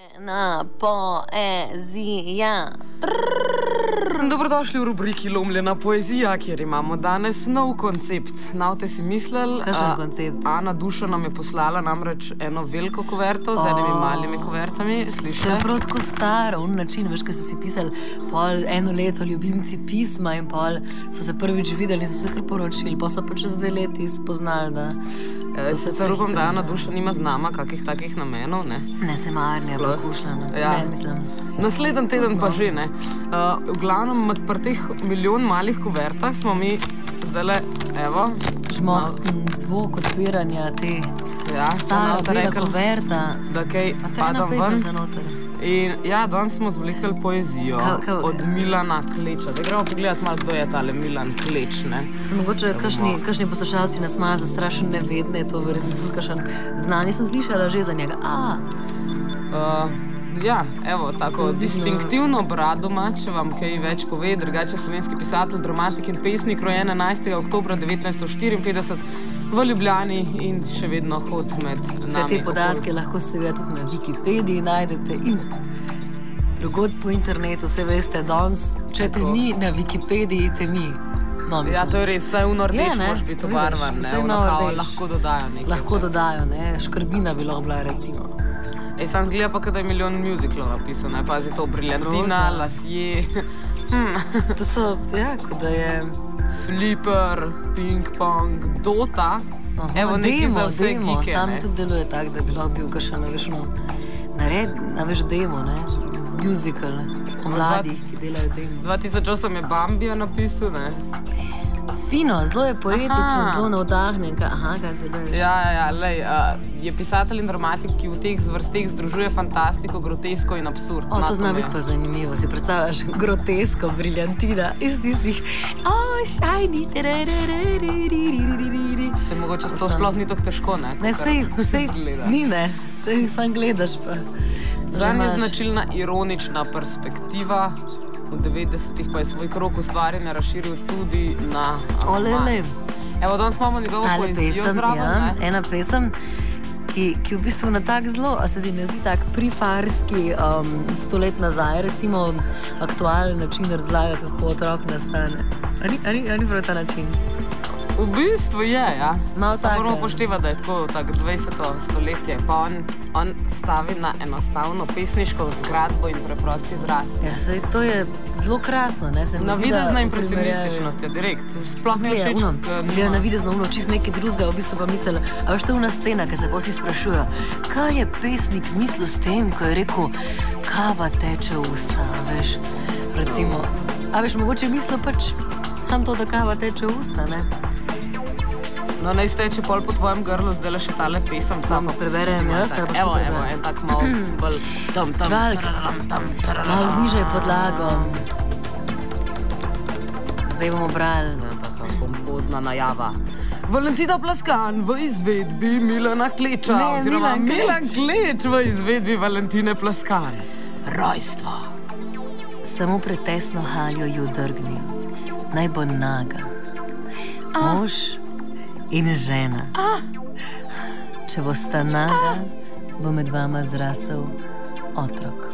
Na poezija. Dobrodošli v rubriki Lomljena poezija, kjer imamo danes nov koncept. Navte si mislili, Kakšen koncept? Ana Duša nam je poslala namreč eno veliko kuverto z enimi malimi kuvertami. Slišite? To je prav tako staro, on način, veš, kaj so si pisali pol eno leto ljubimci pisma in pol so se prvič videli in so se kar poročili, pa so pa čez 2 leti spoznali, da Sicer upam, da Ana Duša nima z nama kakih takih namenov, ne? Ne, se marnja, pa kušljena. Ja. Ne, mislim. Naslednji teden pa že, ne? V glavnem, pri teh milijon malih kuvertah smo mi zdajle, evo... Zvok odpiranja te stara bela kuverta. Da kaj padam ven. In ja, danes smo zvlikali poezijo od Milana Kleča. Da gremo pogledati malo, kdo je tale Milan Kleč, ne? Se mogoče kakšni poslušalci nas imajo za strašno nevedne, to verjetno tudi kakšen znanje sem slišala že za njega. Ja, evo, tako distinktivno brado ima, če vam kaj več pove, drugače slovenski pisatelj, dramatik in pesnik, rojen 11. oktobra 1954 v Ljubljani in še vedno hod med nami. Vse te podatke lahko seveda tudi na Wikipediji najdete in drugod po internetu, vse veste, danes, če te ni na Wikipediji, te ni. No, ja, to je res, vse v nordeč moraš biti obarvan, ne, lahko dodajo nekaj. Lahko dodajo, ne, Škrbina bi lahko bila, recimo. Sam zgleda pa, kada je milijon musicalov napisal, ne, pazi to, Briljantina, Lasje. To so, ja, kot da je... Flipper, Ping Pong, Dota. Evo, neki za vse geeke, tam tudi deluje tak, da bi lahko bil kakšen, veš, demo, ne, musical, o mladih, ki delajo demo. 2008 je Bambija napisal, ne. Fino, zelo je poetičen, zelo navdahnjen. Aha, kaj se daš? Ja, lej, je pisatelj in dramatik, ki v teh zvrsteh združuje fantastiko, grotesko in absurd. To zna biti pa zanimivo. Si predstavljaš grotesko, Briljantina iz tistih shiny. Se mogoče to sploh ni tako težko, ne? Ne, sej ni, ne. Sej sam gledaš pa. Zanj je značilna ironična perspektiva. V 90-ih pa je svoj krog ustvarjanja razširil tudi na Olele. Evo, danes imamo njegovo poezijo zraven, ne? Ena pesem, ki v bistvu na tak zelo, a se ti ne zdi tak prifarski 100 let nazaj, recimo aktualen način razlaga, kako otrok nastane. Ali prav ta način? V bistvu je, ja. Samo moramo poštevati, da je tako 20. stoletje, pa on stavi na enostavno pesniško zgradbo in preprost izraz. Ja, sej to je zelo krasno, ne? Navidezna impresionističnost je direkt. Sploh ne všeč. Zgleda navidezno čist nekaj drugega, v bistvu pa misel, a veš, to je una scena, ki se pa vsi sprašujejo, kaj je pesnik mislil s tem, ko je rekel, kava teče v usta, veš, recimo. A veš, mogoče mislil pač sam to, da kava teče v usta, ne? No, naj steče pol po tvojem grlu, zdaj le še tale pesem. Samo preverjam, jaz te boš Evo, en tak malo bolj malo znižaj podlago. Zdaj bomo brali. Taka kompozna najava. Valentina Plaskan v izvedbi Milana Kleča. Oziroma Milan Kleč v izvedbi Valentine Plaskan. Rojstvo. Samo pretesno haljo ju drgni. Naj bo naga. Mož in žena. Če bosta naga, bo med vama zrasel otrok.